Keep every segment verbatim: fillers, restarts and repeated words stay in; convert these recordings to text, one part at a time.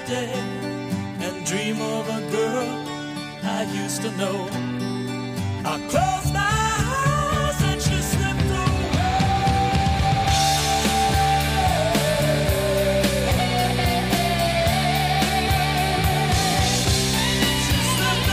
day and dream of a girl I used to know. I close my eyes and she slipped away. She slipped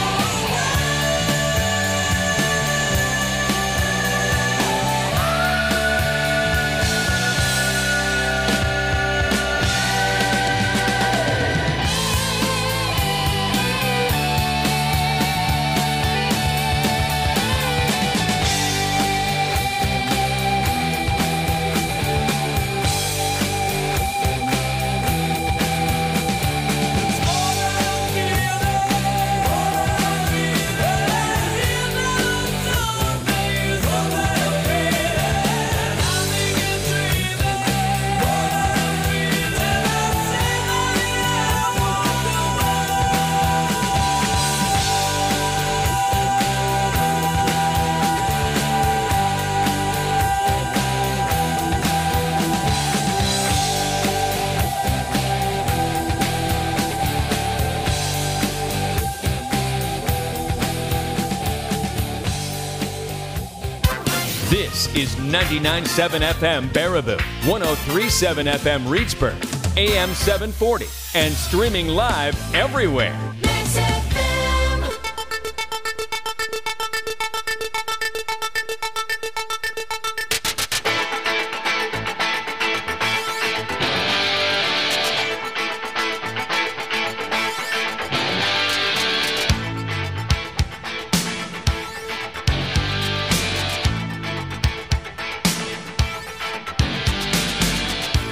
This is ninety-nine point seven F M Baraboo, one oh three point seven F M Reedsburg, A M seven forty, and streaming live everywhere.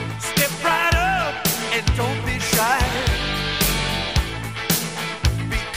Step right up and don't be shy. Be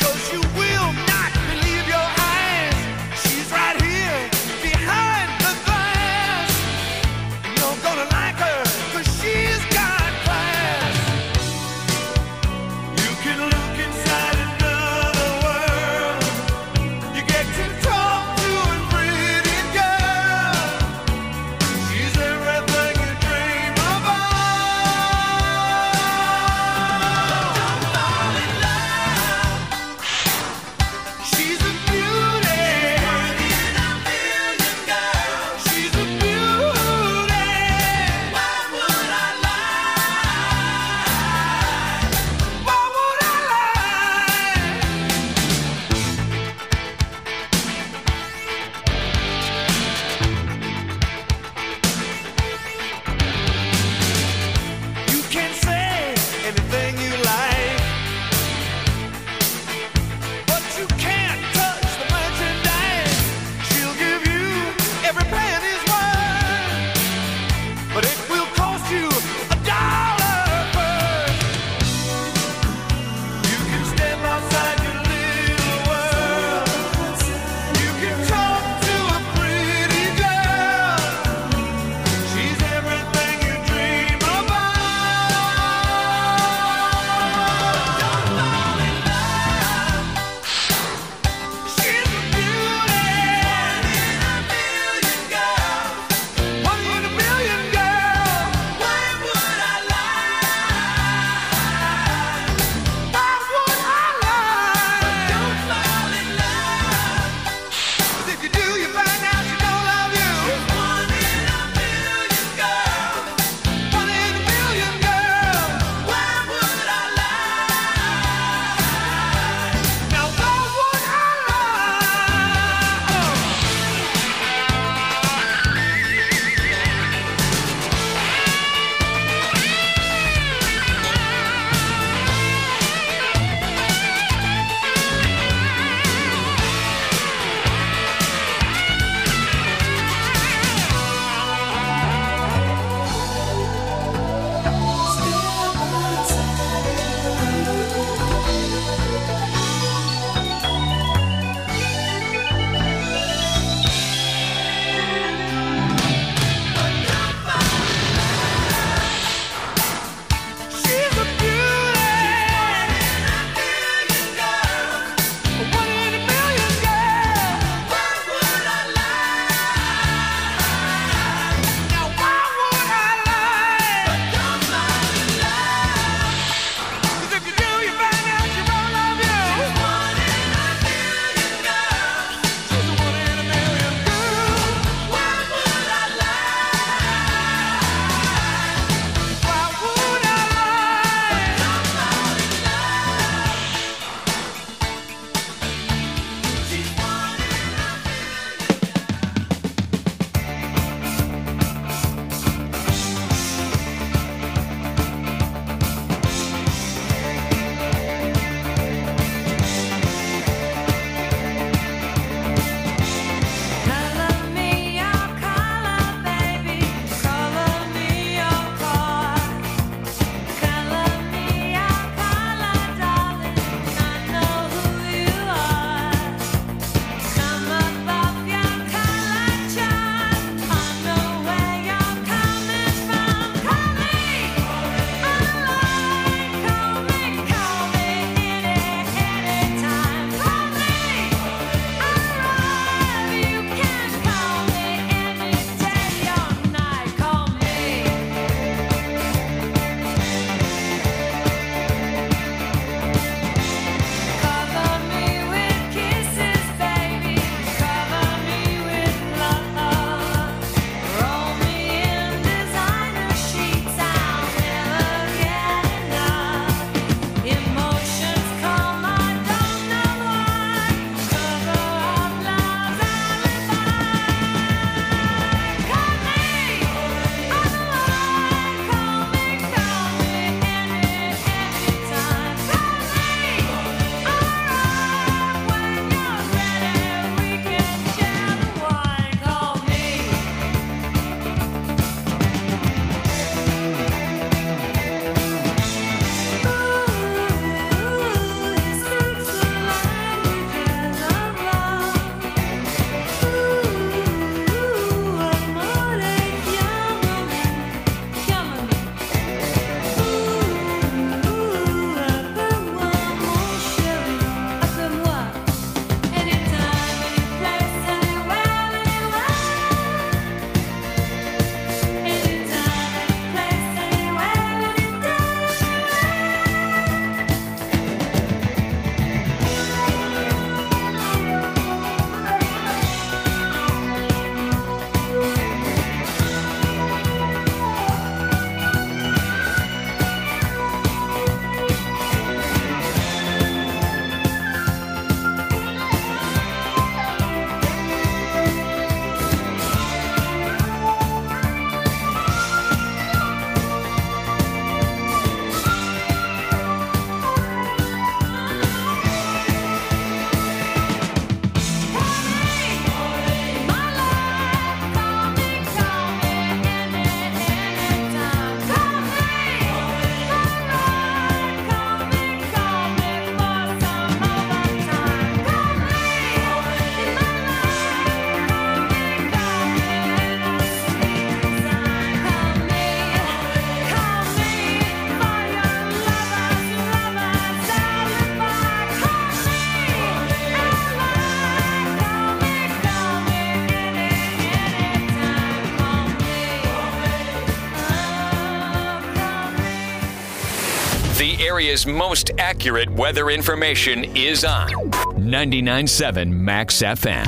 area's most accurate weather information is on ninety-nine point seven Max F M.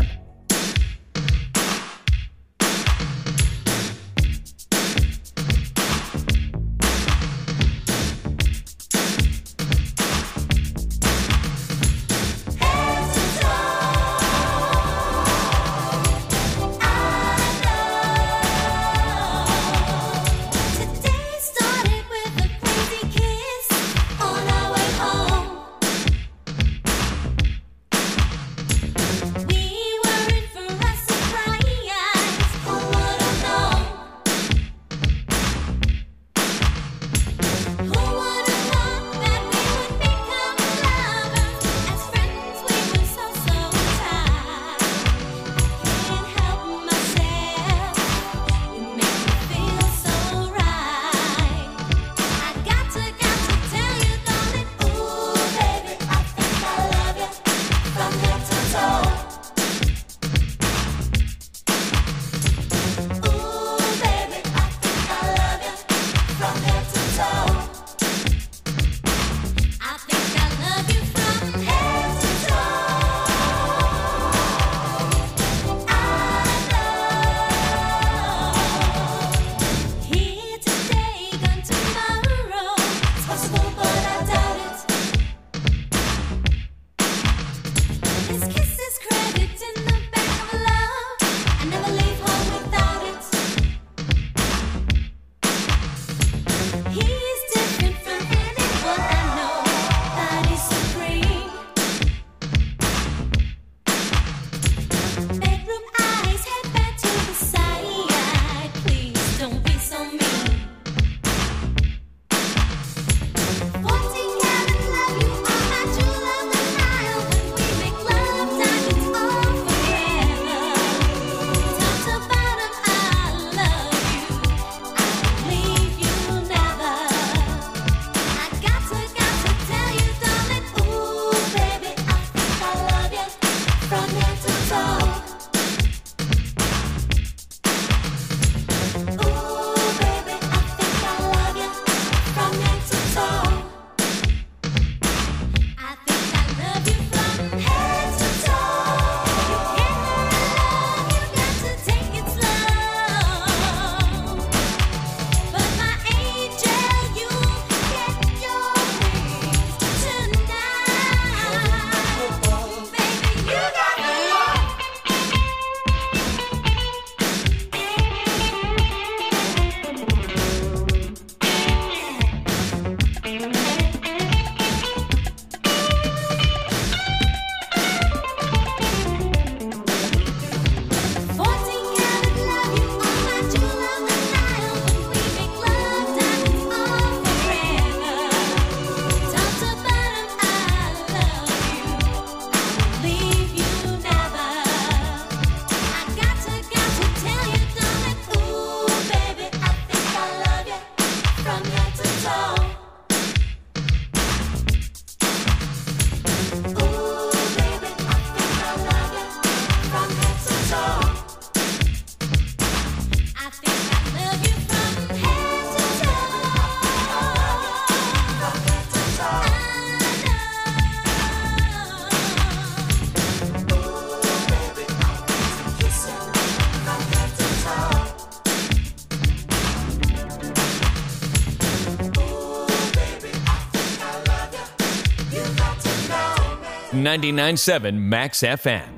ninety-nine point seven Max F M.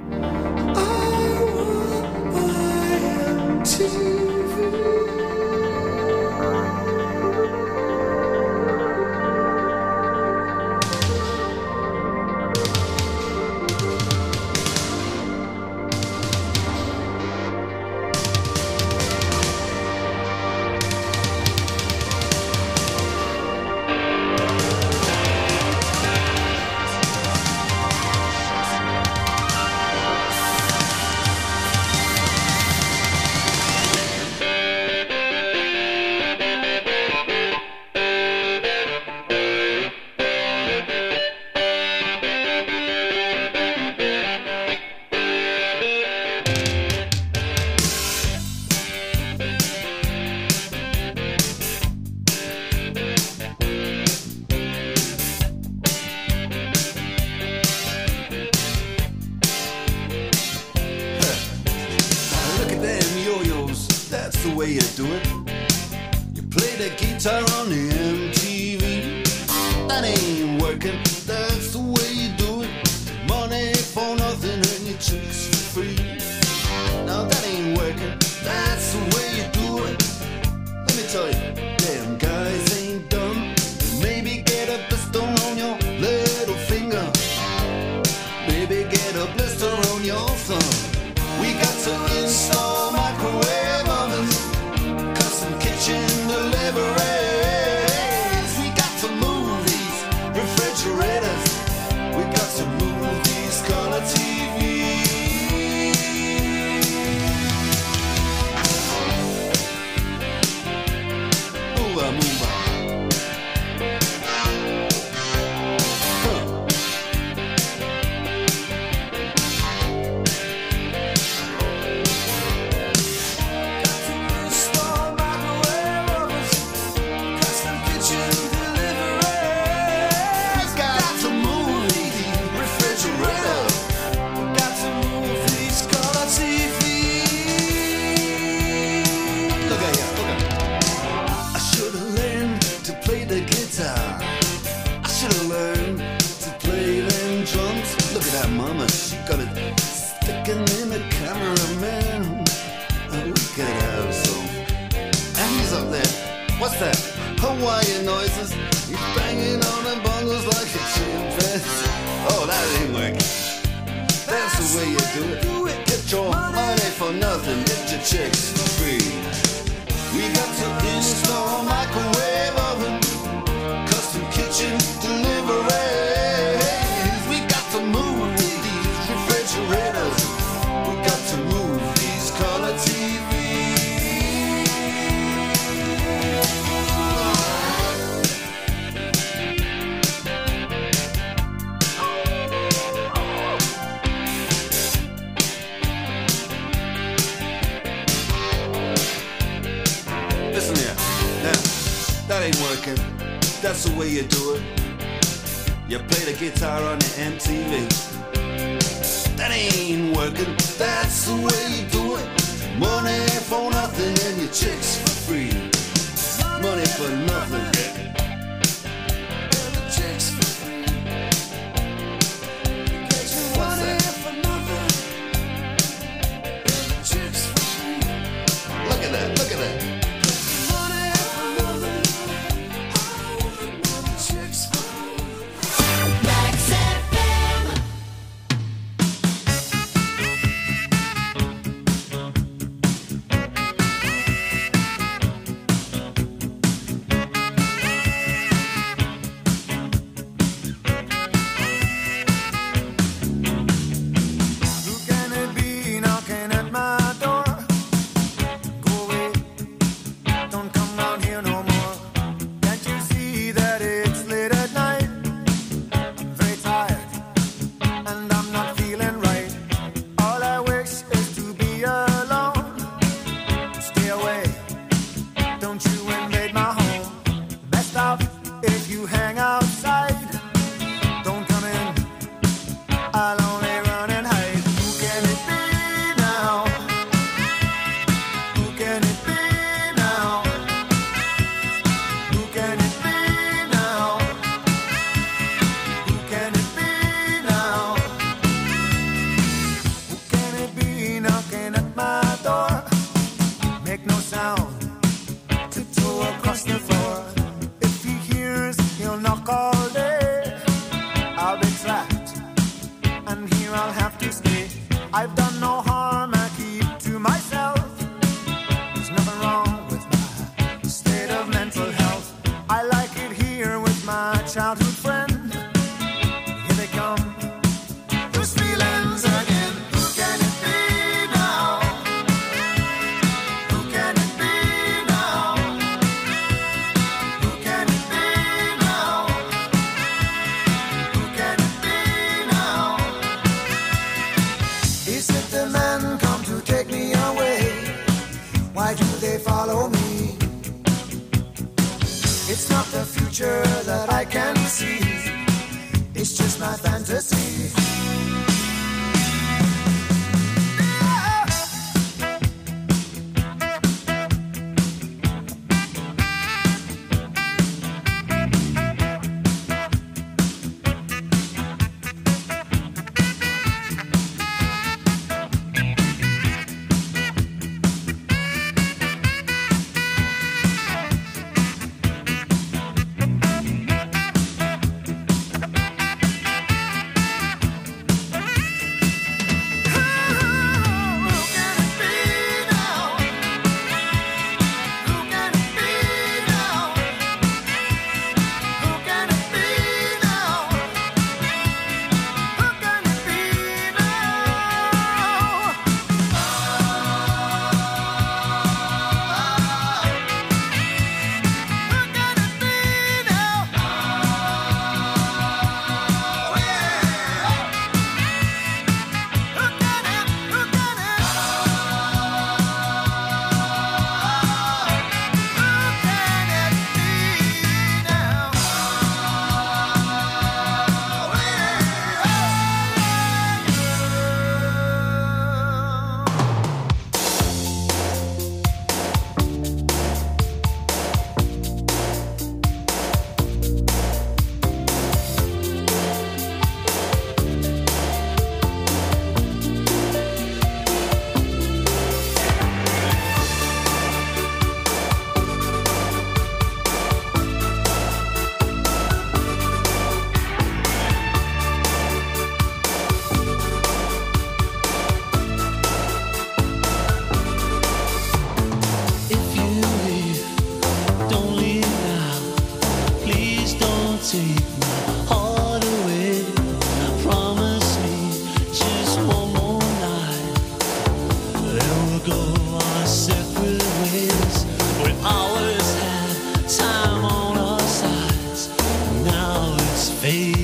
guitar on the M T V. That ain't working, that's the way you do it. Money for nothing and your chicks for free. Now that ain't working, that's the way you do it. Let me tell you, damn guys ain't dumb. Maybe get a blister on your little finger. Maybe get a blister on your thumb. We got to install microwave ovens, custom kitchen deliveries. We got to move these refrigerators. We got to move these color T Vs. Move on, move on. What's that? Hawaiian noises. He's banging on them bongos like a chimpanzee. Oh, that ain't working. That's the way you do it. Get your money for nothing, get your chicks for free. We got to install microwave oven, custom kitchen deliveries. We got to move these refrigerators. We got to move these color T Vs. That ain't working, that's the way you do it. You play the guitar on the M T V. That ain't working, that's the way you do it. Money for nothing and your chicks for free. Money for nothing and your chicks for free. What's that? Look at that, look at that.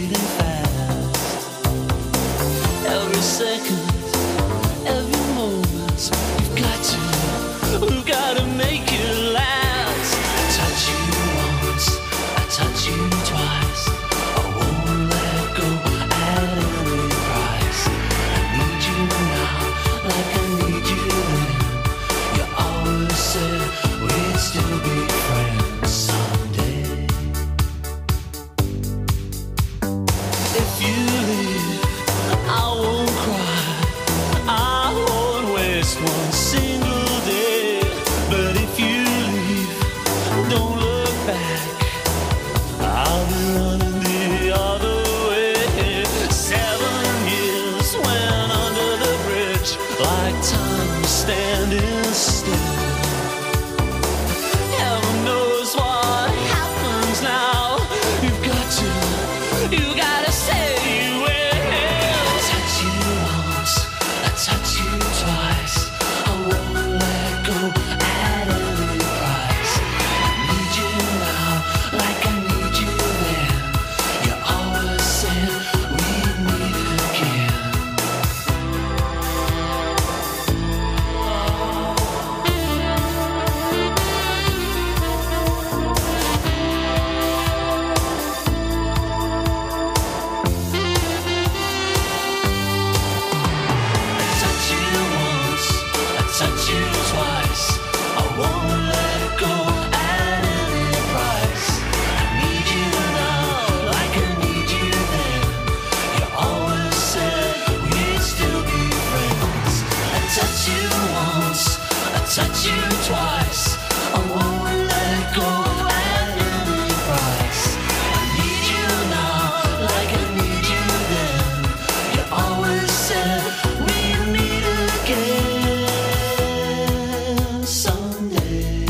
fading fast. Every second, every moment, we've got to, we've got to make it last. I touch you once, I touch you twice. I won't let go at any price. I need you now, like I need you then. You always said we'd still be friends someday. If you leave, I won't cry, I won't waste one single day. But if you leave, don't look back, I'll be running the other way. Seven years went under the bridge, like time was standing still. Heaven knows what happens now. You've got to, you gotta say you will. I touch you once, I touch you twice. I won't let go at any price. I need you now, like I need you then. You always said we'd meet again. I touch you once, I touch you twice. I won't let go at any price. I need you now, like I need you then. You always said we'd still be friends. I touch you once, I touch you twice. I won't let go at any price. I need you now, like I need you then. You always said we'd meet again someday.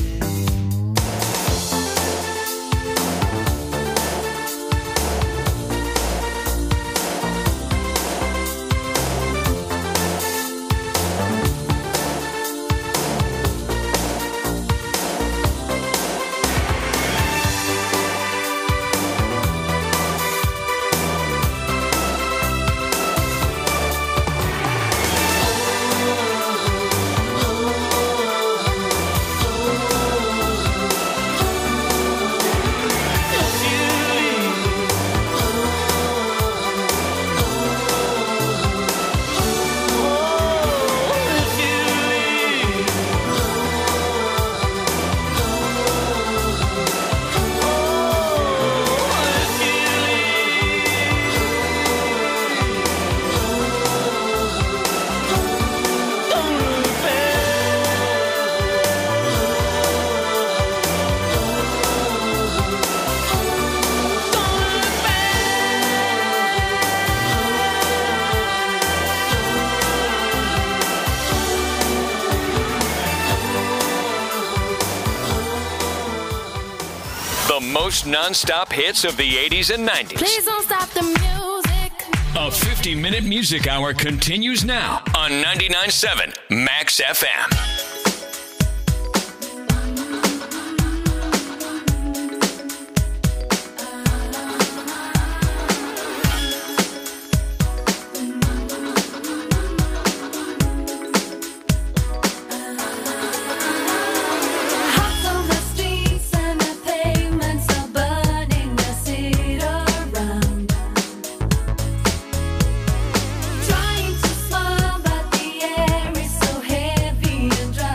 If you leave, oh, if you leave, oh, if you leave, don't look The most non-stop hits of the eighties and nineties. Please don't stop the music. A fifty-minute music hour continues now on ninety-nine point seven Max F M. Hearts on the streets and the pavements are burning the city around. Trying to smile, but the air is so heavy and dry.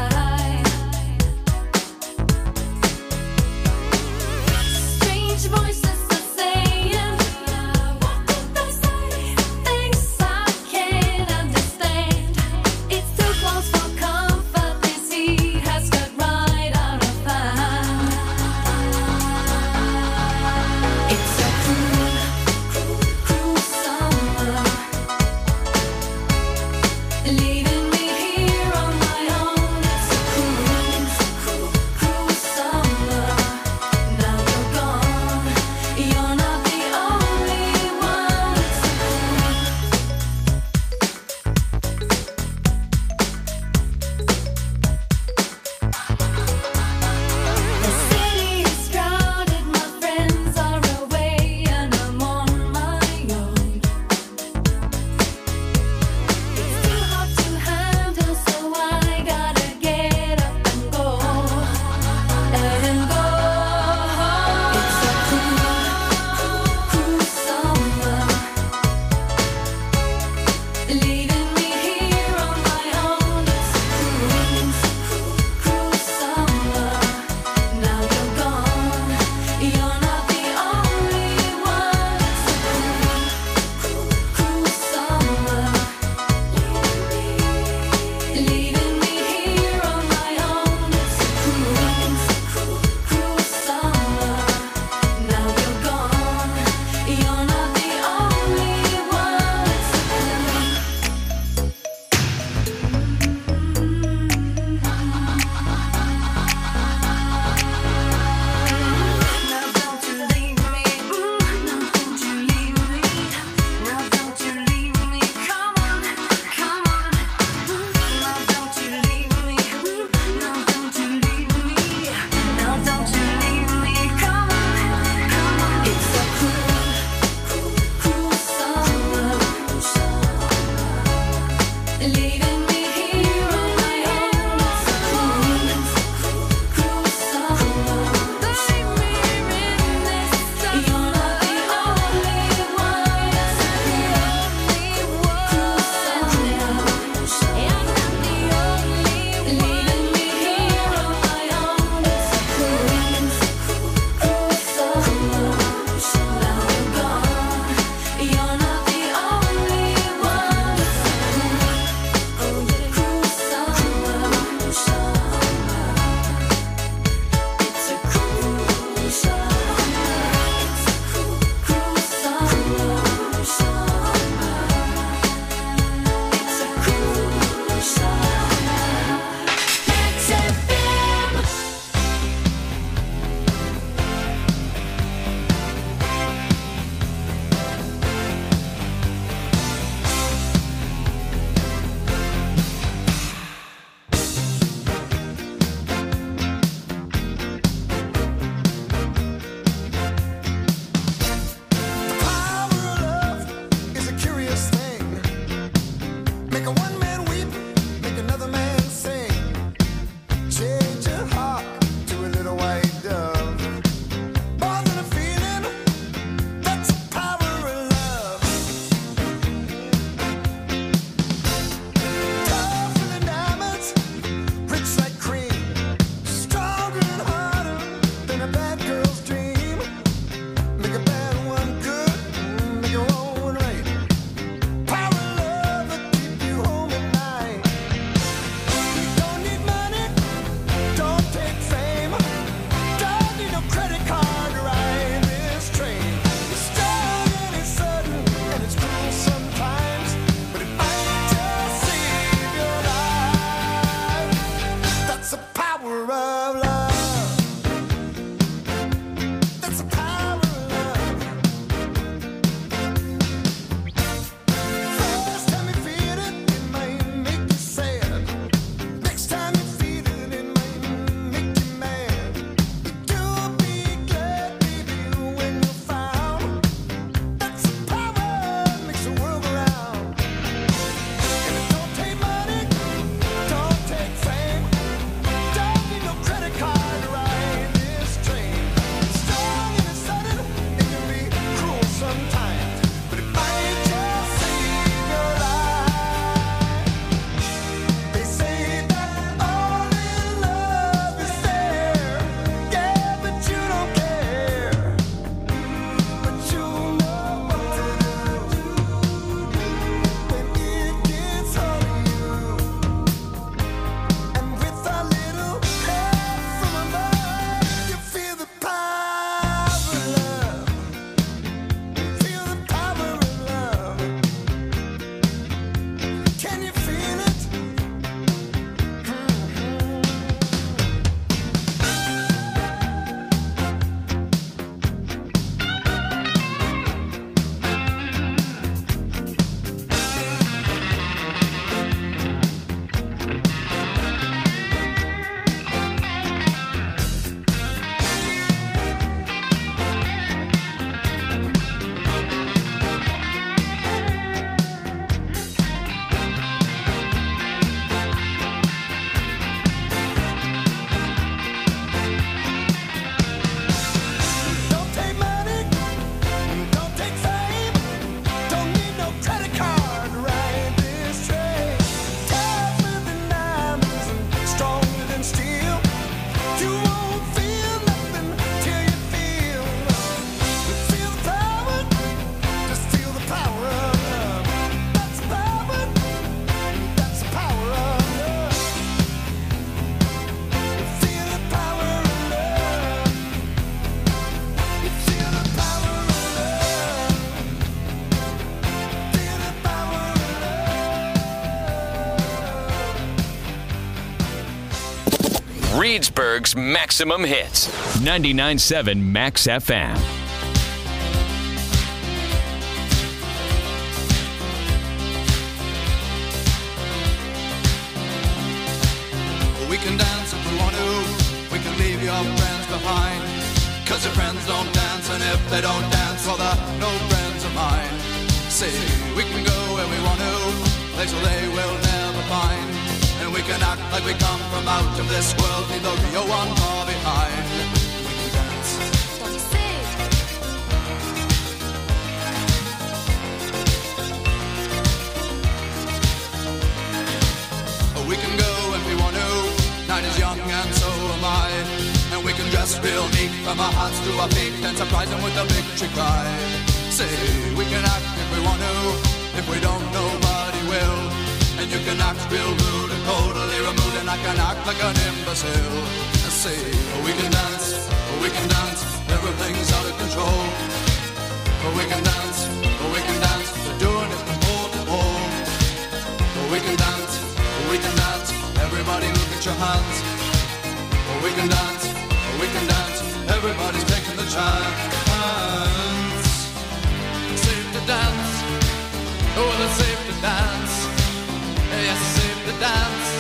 Reedsburg's maximum hits. ninety-nine point seven Max F M. We can dance if we want to. We can leave your friends behind. Cause your friends don't dance, and if they don't dance, well, they're no friends of mine. See, we can go where we want to, places they will never find. And we can act like we come from out of this world, leave the real one far behind. We can dance. Don't you see? We can go if we want to. Night is young and so am I. And we can dress real neat from our hearts to our feet and surprise them with a victory cry. Say, we can act if we want to. If we don't, nobody will. And you can act real rude and totally removed, and I can act like an imbecile. And say, we can dance, we can dance, everything's out of control. We can dance, we can dance, we're doing it from pole to pole. We can dance, we can dance, everybody look at your hands. We can dance, we can dance, everybody's taking the chance. Safe to dance, oh, it's safe to dance. Yes, it's safe to dance.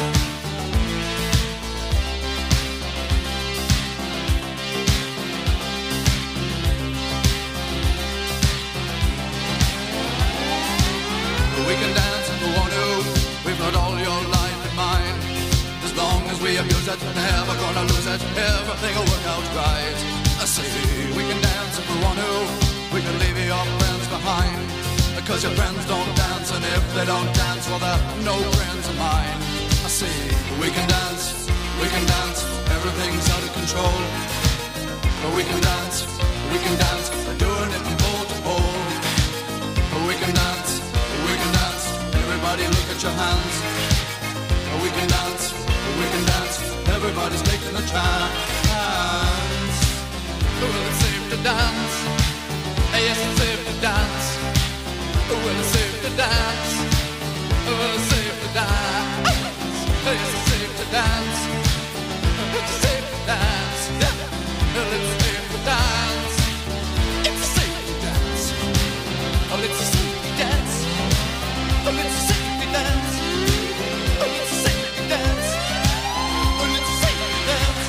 We can dance if we want to. We've got all your life in mind. As long as we abuse it, never gonna lose it. Everything will work out right. I say we can dance if we want to. We can leave your friends behind. Because your friends don't dance, and if they don't dance, well, they're no friends of mine. I say we can dance, we can dance, everything's out of control. But we can dance, we can dance, we're doing it from pole to pole. But we can dance, we can dance, everybody look at your hands. But we can dance, we can dance, everybody's taking a chance. Well, it's safe to dance, yes, it's safe to dance. Well, it's safe to dance. Well, it's safe to dance. Yes, it's safe to dance. It's safe to dance. Well, it's safe to dance. It's safe to dance. Oh, it's safe to dance. Oh, it's safe to dance. Oh, it's safe to dance. Oh, it's safe to dance.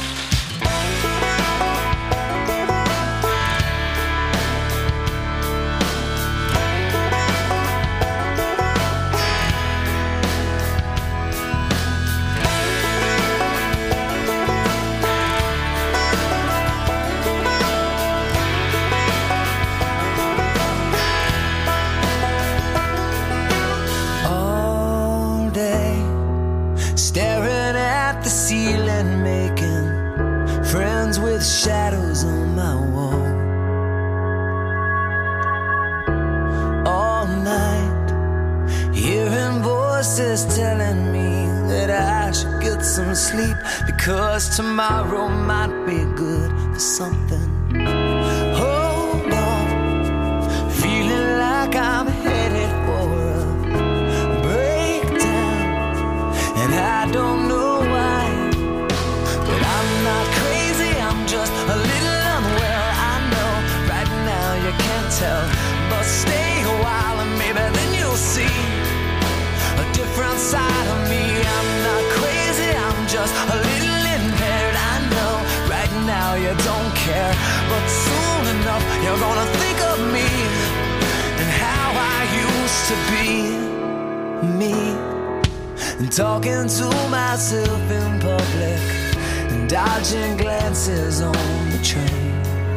All day, staring at the ceiling, making friends with shadows on my wall. All night, hearing voices telling me that I should get some sleep, because tomorrow might be good for something. Hold on, feeling like I'm headed for a breakdown, and I don't know why, but I'm not crazy, I'm just a little unwell. I know right now you can't tell, but stay a while and maybe then you'll see a different side of me. I'm not crazy, I'm just a little impaired. I know right now you don't care, but soon enough you're gonna think of me and how I used to be me, and talking to myself in public and dodging glances on the train.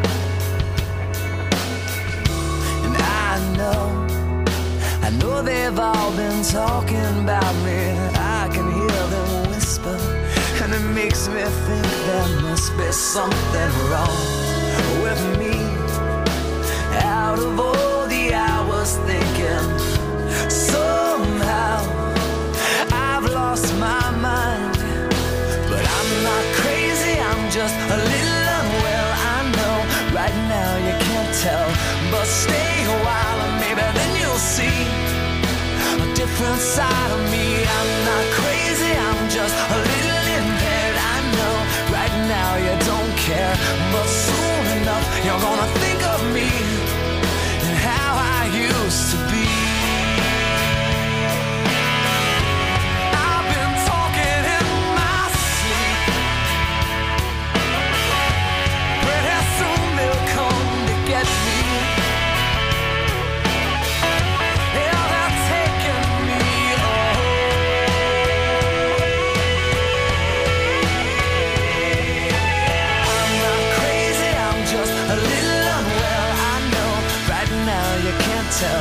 And I know, I know they've all been talking about me. I can hear them whisper, and it makes me think there must be something wrong with me. Out of all the hours thinking, somehow I've lost my mind. But I'm not crazy, I'm just a little unwell. I know right now you can't tell, but stay a while and maybe then you'll see a different side of me. I'm not crazy, I'm just a little impaired. I know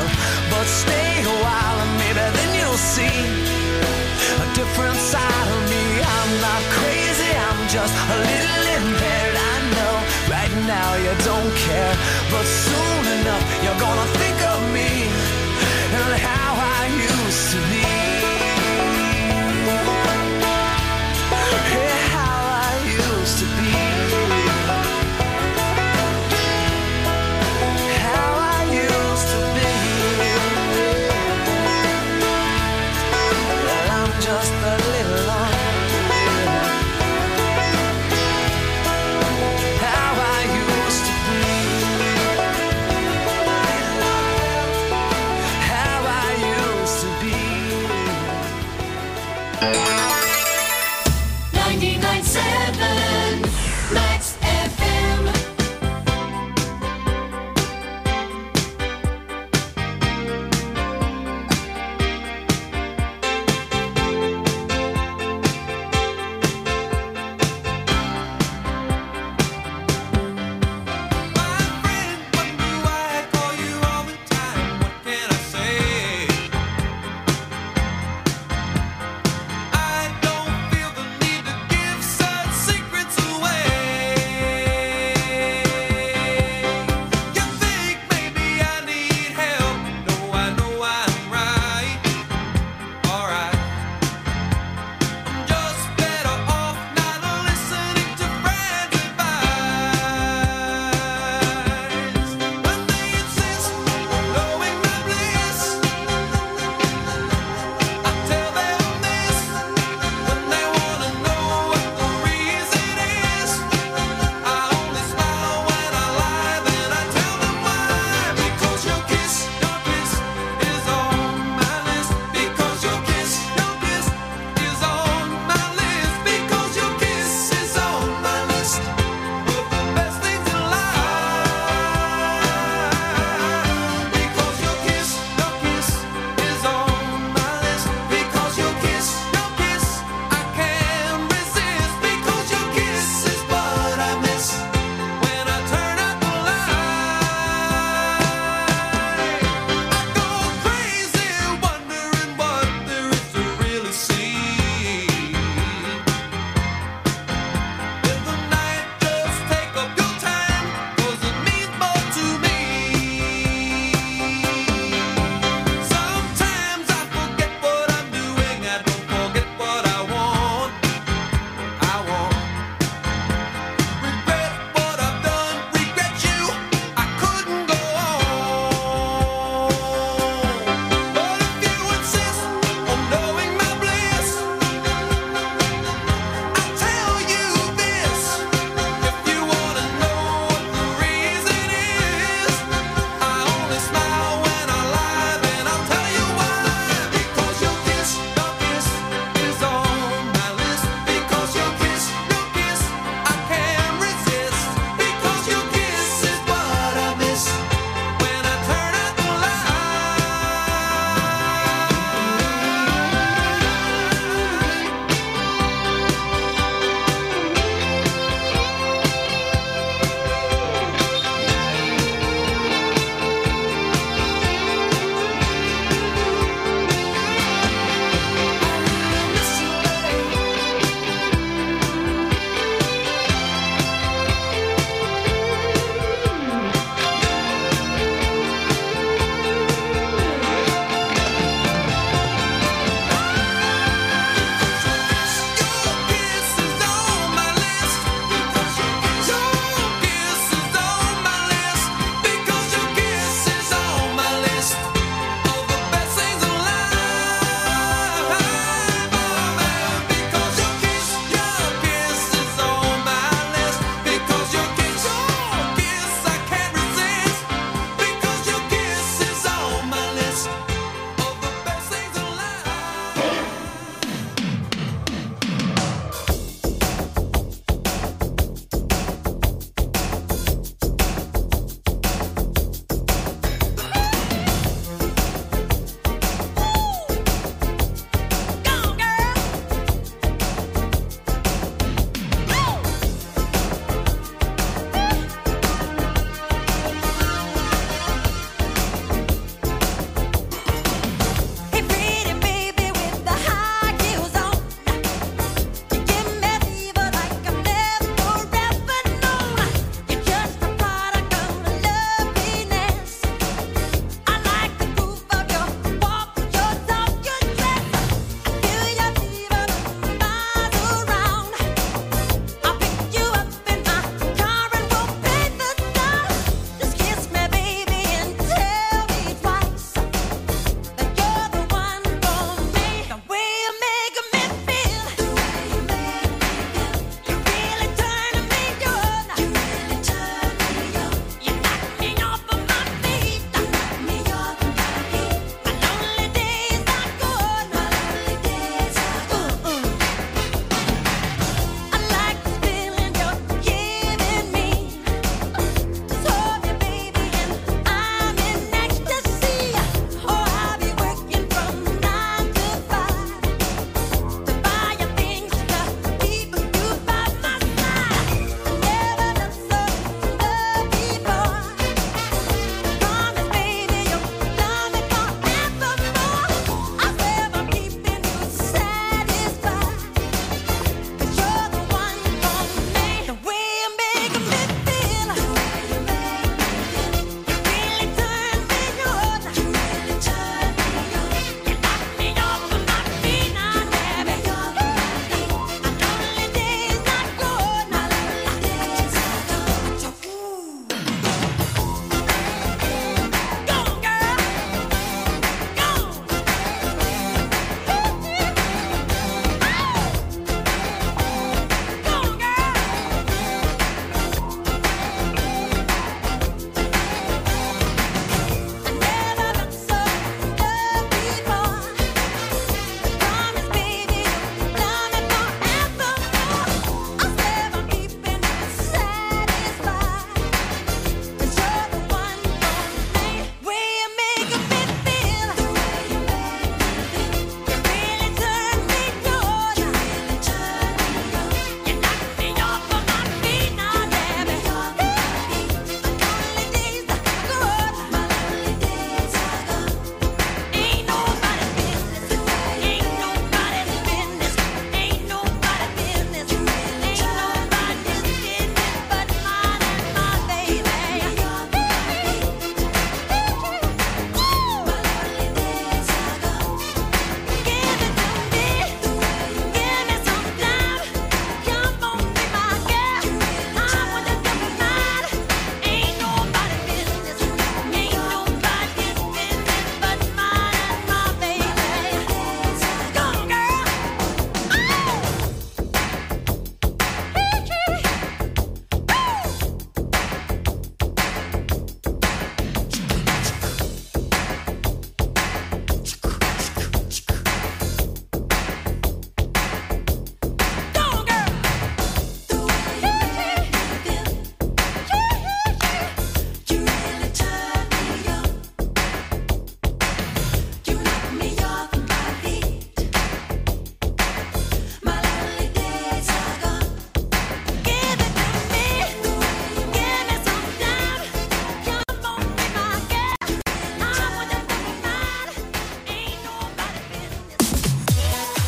myself. But stay a while and maybe then you'll see a different side of me. I'm not crazy, I'm just a little impaired. I know right now you don't care, but soon enough you're gonna think of me and how I used to be. Yeah, how I used to be. How I used to be. Well, I'm just a little lonely. How I used to be. How I used to be. ninety-nine point seven Max F M. I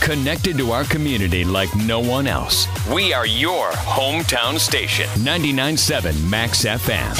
Connected to our community like no one else. We are your hometown station. ninety-nine point seven Max F M.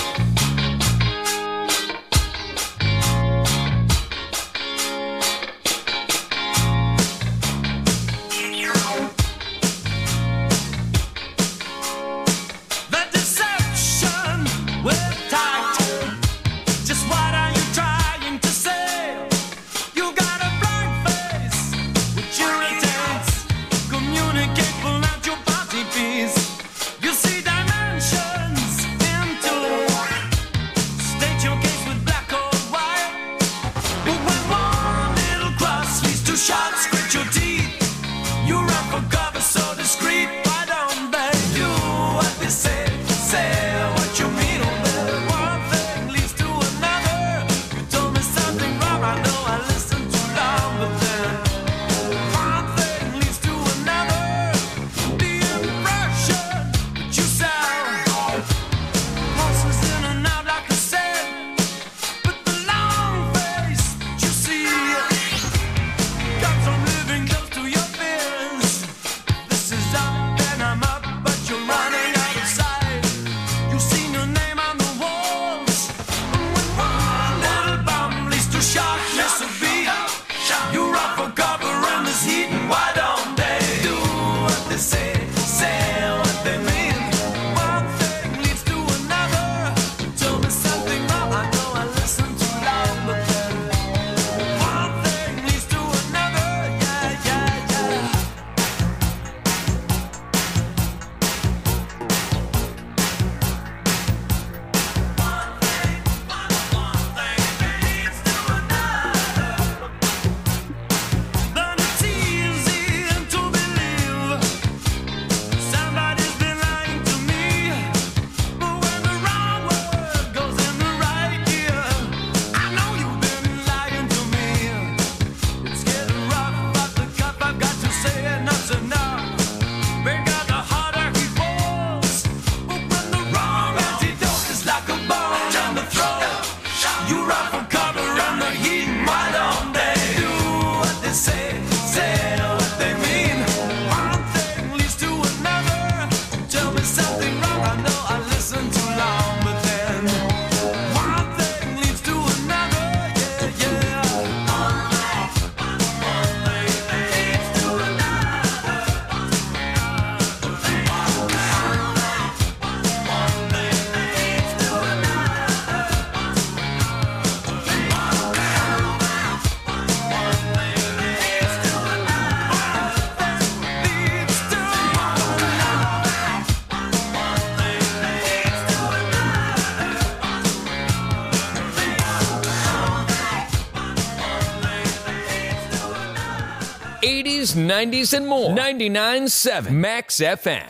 eighties, nineties, and more. ninety-nine point seven Max F M.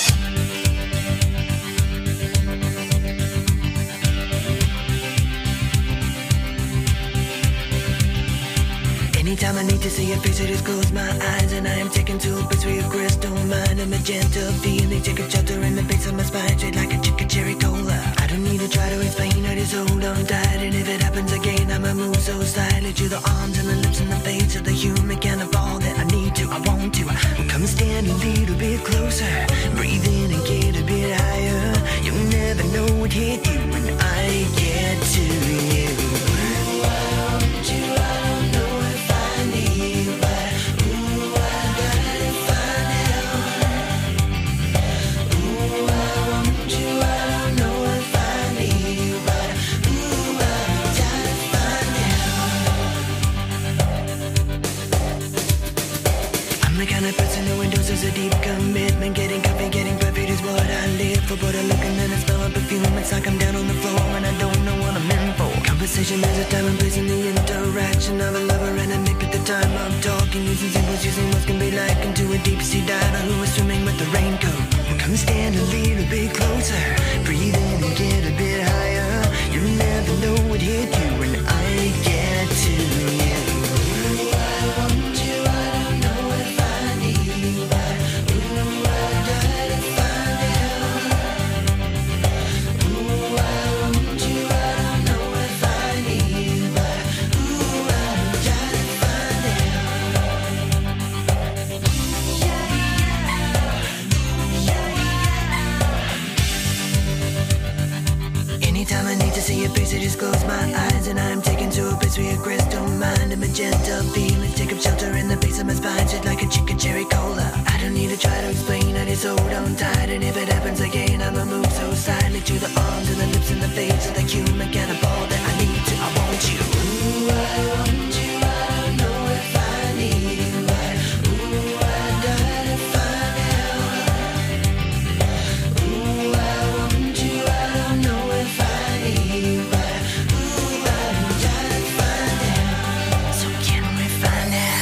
Anytime I need to see your face, I just close my eyes and I am taken to a place where your crystal mind and magenta feeling take a shelter in the base of my spine, straight like a chicken cherry cola. I don't need to try to explain, I just hold on tight, and if it happens again, I'ma move so slightly to the arms and the lips and the face of the human kind of all that I need to, I want to. Come stand a little bit closer, breathe in and get a bit higher. You'll never know what hit you when I get to you. I want you, I don't know. The kind of person who endorses a deep commitment. Getting coffee, getting perfect is what I live for. But I look and then I smell a perfume. It's like I'm down on the floor and I don't know what I'm in for. Conversation has a time and place in the interaction of a lover and a mate at the time of talking. Using symbols, using what can be like into a deep sea diver who is swimming with the raincoat. Come stand a little bit closer, breathe in and get a bit higher. You'll never know what hit you when I get to you. I want you, I don't know if I need you, but ooh, I try to find out. Ooh, I want you, I don't know if I need you, but ooh, I try to find out. find a magenta feeling. Take up shelter in the base of my spine, shit like a chicken cherry cola. I don't need to try to explain, I just hold on tight. And if it happens again, I'ma move so silently to the arms and the lips and the face of the human cannibal that I need to. I want you. Ooh, I want you. I don't know if I need you. I, ooh, I die to find out. Ooh, I want you. I don't know if I need you. I, ooh, I die to find out. So can we find out?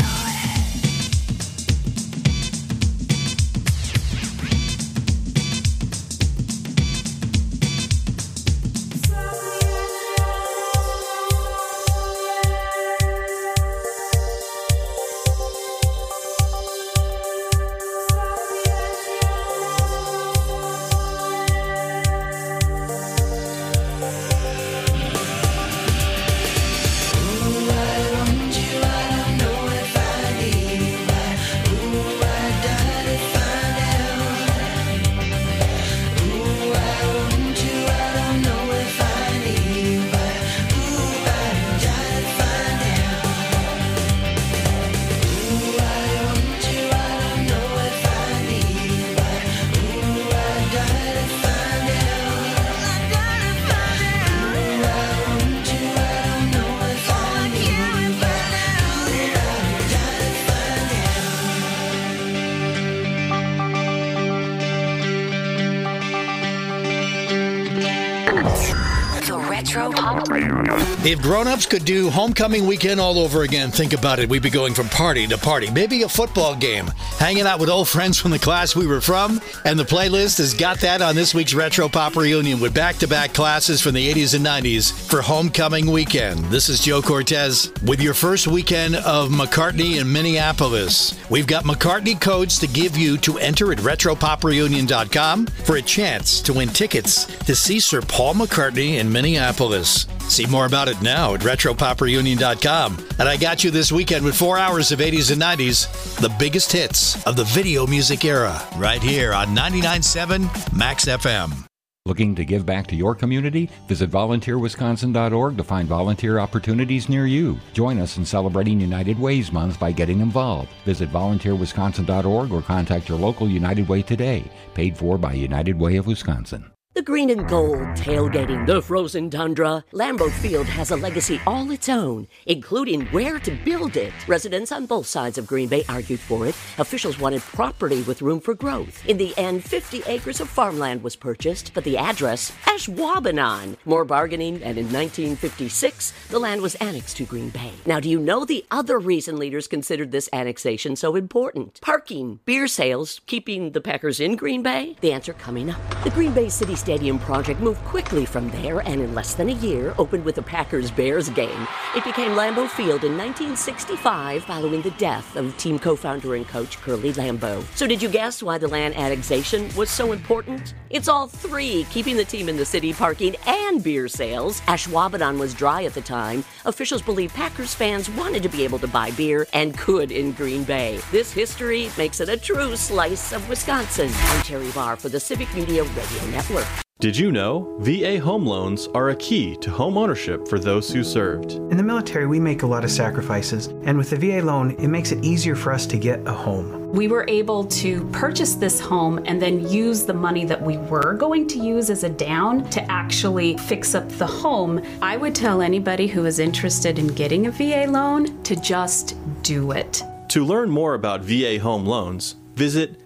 If grown-ups could do homecoming weekend all over again, think about it. We'd be going from party to party. Maybe a football game. Hanging out with old friends from the class we were from. And the playlist has got that on this week's Retro Pop Reunion with back-to-back classes from the eighties and nineties for homecoming weekend. This is Joe Cortez with your first weekend of McCartney in Minneapolis. We've got McCartney codes to give you to enter at retro pop reunion dot com for a chance to win tickets to see Sir Paul McCartney in Minneapolis. See more about it now at retro pop reunion dot com. And I got you this weekend with four hours of eighties and nineties, the biggest hits of the video music era, right here on ninety-nine point seven Max F M. Looking to give back to your community? Visit volunteer wisconsin dot org to find volunteer opportunities near you. Join us in celebrating United Ways Month by getting involved. Visit volunteer wisconsin dot org or contact your local United Way today. Paid for by United Way of Wisconsin. The green and gold, tailgating the frozen tundra. Lambeau Field has a legacy all its own, including where to build it. Residents on both sides of Green Bay argued for it. Officials wanted property with room for growth. In the end, fifty acres of farmland was purchased, but the address, Ashwaubenon. More bargaining, and in nineteen fifty-six, the land was annexed to Green Bay. Now, do you know the other reason leaders considered this annexation so important? Parking, beer sales, keeping the Packers in Green Bay? The answer coming up. The Green Bay City Stadium project moved quickly from there and in less than a year opened with the Packers-Bears game. It became Lambeau Field in nineteen sixty-five following the death of team co-founder and coach Curly Lambeau. So did you guess why the land annexation was so important? It's all three, keeping the team in the city, parking, and beer sales. Ashwaubenon was dry at the time. Officials believe Packers fans wanted to be able to buy beer and could in Green Bay. This history makes it a true slice of Wisconsin. I'm Terry Barr for the Civic Media Radio Network. Did you know V A home loans are a key to home ownership for those who served? In the military, we make a lot of sacrifices, and with the V A loan, it makes it easier for us to get a home. We were able to purchase this home and then use the money that we were going to use as a down to actually fix up the home. I would tell anybody who is interested in getting a V A loan to just do it. To learn more about V A home loans, visit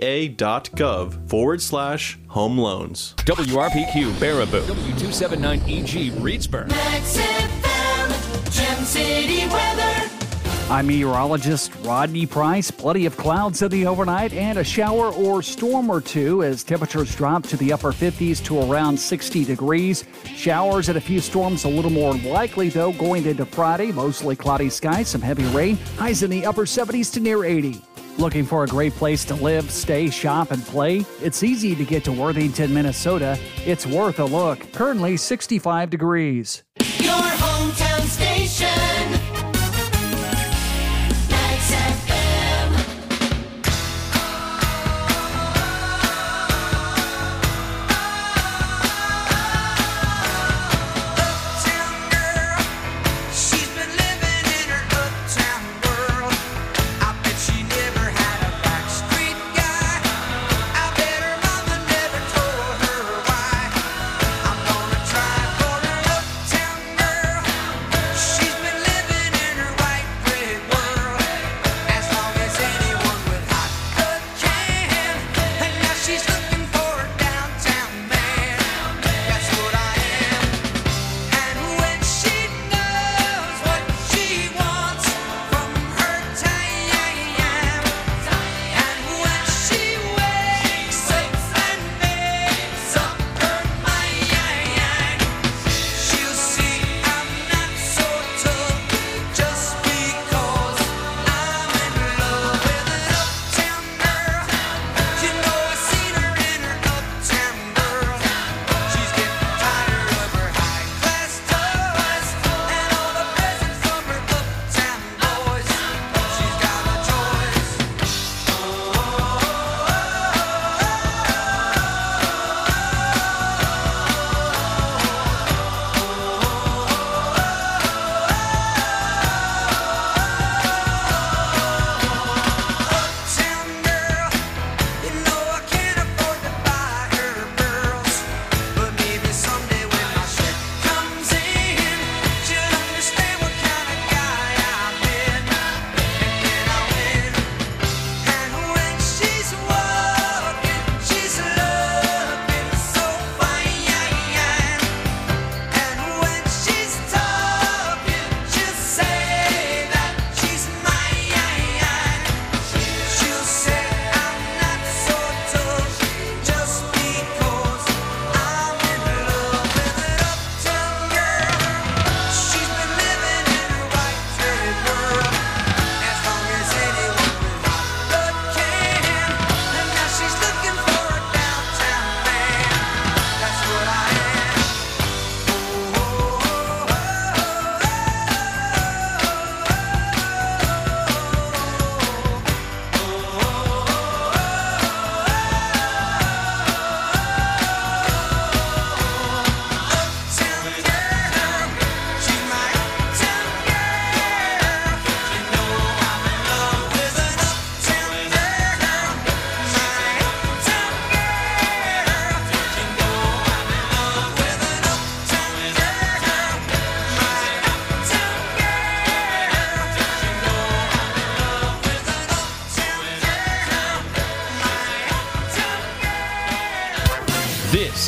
va.gov forward slash home loans. W R P Q Baraboo, W two seventy-nine E G Reedsburg. Max F M, Gem City weather. I'm meteorologist Rodney Price. Plenty of clouds in the overnight and a shower or storm or two as temperatures drop to the upper fifties to around sixty degrees. Showers and a few storms a little more likely, though, going into Friday. Mostly cloudy skies, some heavy rain. Highs in the upper seventies to near eighty. Looking for a great place to live, stay, shop, and play? It's easy to get to Worthington, Minnesota. It's worth a look. Currently sixty-five degrees. Your hometown station. Max F M. Uptown girl, she's been living in her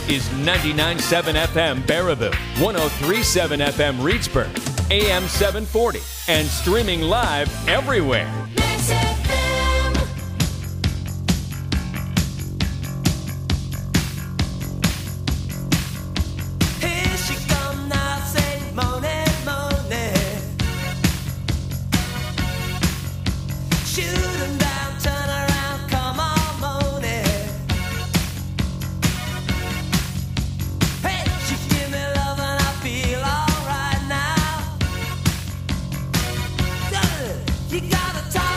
This is ninety-nine point seven F M Baraboo, one oh three point seven F M Reedsburg, A M seven forty, and streaming live everywhere. Here she come now, say Monet, Monet. Shoot 'em down, turn around, come on, Monet. Hey, she give me love and I feel alright now. You gotta talk.